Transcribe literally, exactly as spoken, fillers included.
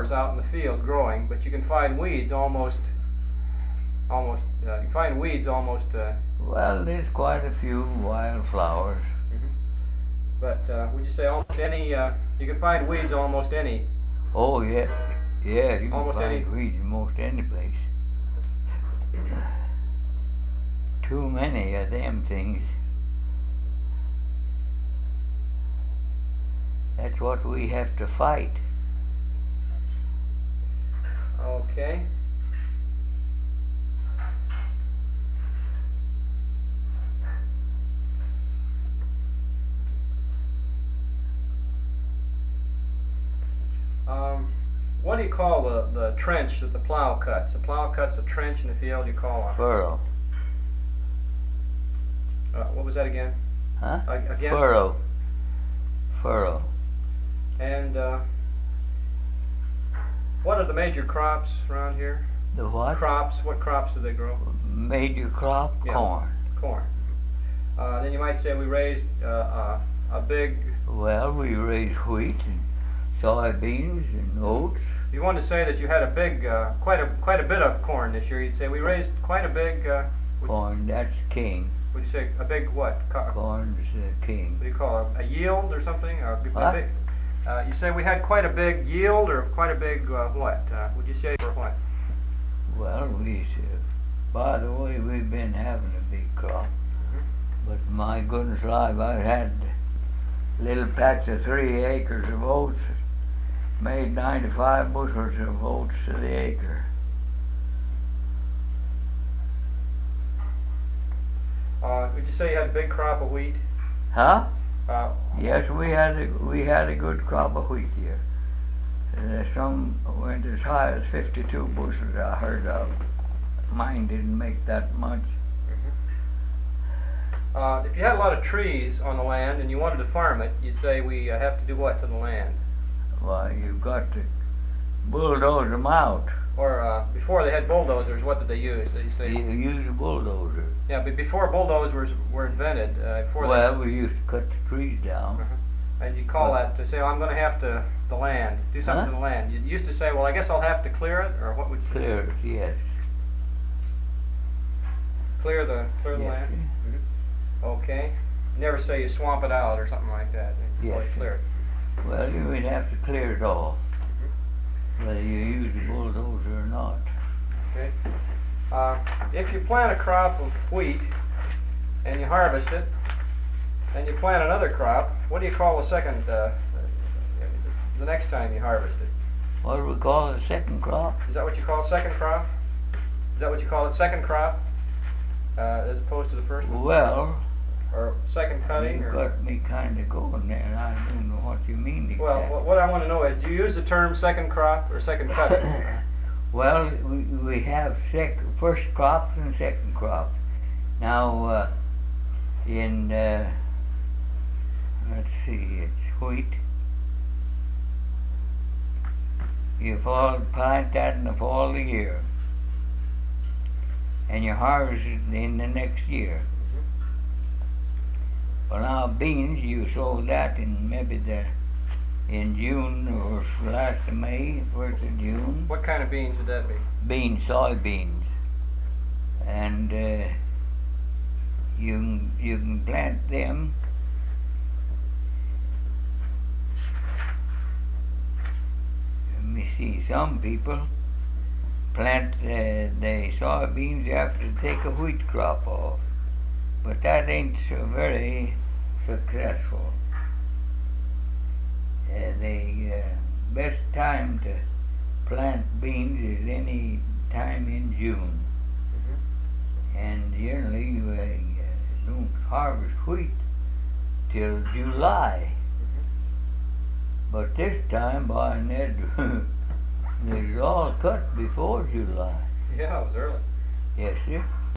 flowers out in the field growing, but you can find weeds almost, almost, uh, you find weeds almost, uh, Well, there's quite a few wildflowers. but uh, would you say almost any, uh, you can find weeds almost any, Oh, yeah. Yeah, you can Almost find any- weeds in most any place. Too many of them things. That's what we have to fight. okay? Um, what do you call the, the trench that the plow cuts? The plow cuts a trench in the field, you call a, Furrow. uh, what was that again? Huh? Uh, again? Furrow. Furrow. And uh, what are the major crops around here? The what? Crops, what crops do they grow? Major crop? Yeah. Corn. Corn. Uh, then you might say we raised uh, uh, a big, Well, we raise wheat and soybeans and oats. if you wanted to say that you had a big, uh, quite a quite a bit of corn this year, you'd say we raised quite a big, uh, would, Corn, that's king. would you say a big what? Co- Corn's uh, king. what do you call it? A yield or something? Or a, What? big, uh, you say we had quite a big yield or quite a big uh, what? Uh, would you say for what? Well, we, uh, by the way, we've been having a big crop. But my goodness alive, I had a little patch of three acres of oats, made ninety-five bushels of oats to the acre. Uh, would you say you had a big crop of wheat? Huh? Uh, Yes, we had a, we had a good crop of wheat here. Uh, some went as high as fifty-two bushels I heard of. Mine didn't make that much. Uh, if you had a lot of trees on the land and you wanted to farm it, you'd say we uh, have to do what to the land? Why, you've got to bulldoze them out. Or uh, before they had bulldozers, what did they use? They say, You use a bulldozer. yeah, but before bulldozers were invented, uh, before Well, we used to cut the trees down. they, and you call that to say, oh, I'm going to have to the land, do something Huh? to the land. You used to say, well, I guess I'll have to clear it, or what would you Clear it, yes. clear the clear the Yes, land? sir. Okay. Never say you swamp it out or something like that. You Yes, always clear it. Well, you would have to clear it off, whether you use a bulldozer or not. Okay. Uh, if you plant a crop of wheat and you harvest it, and you plant another crop, what do you call the second, uh, the next time you harvest it? What do we call the second crop? Is that what you call second crop? Is that what you call it, second crop, uh, as opposed to the first one? Well, Or second cutting? you Or, got me kind of going there, and I don't know what you mean exactly. well, what- what I want to know is, do you use the term second crop or second cutting? Well, we, we have sec- first crops and second crops. Now, uh, in, uh, let's see, it's wheat. You fall, plant that in the fall of the year, and you harvest it in the next year. Well, now beans, you sow that in maybe the in June or last of May, first of June. What kind of beans would that be? Beans, soybeans, and uh, you can, you can plant them. Let me see. Some people plant uh, the soybeans after they take a wheat crop off, but that ain't so very successful. Uh, the uh, best time to plant beans is any time in June, and generally you uh, don't harvest wheat till July. But this time, by Ned, it was all cut before July. Yeah, it was early. Yes, sir.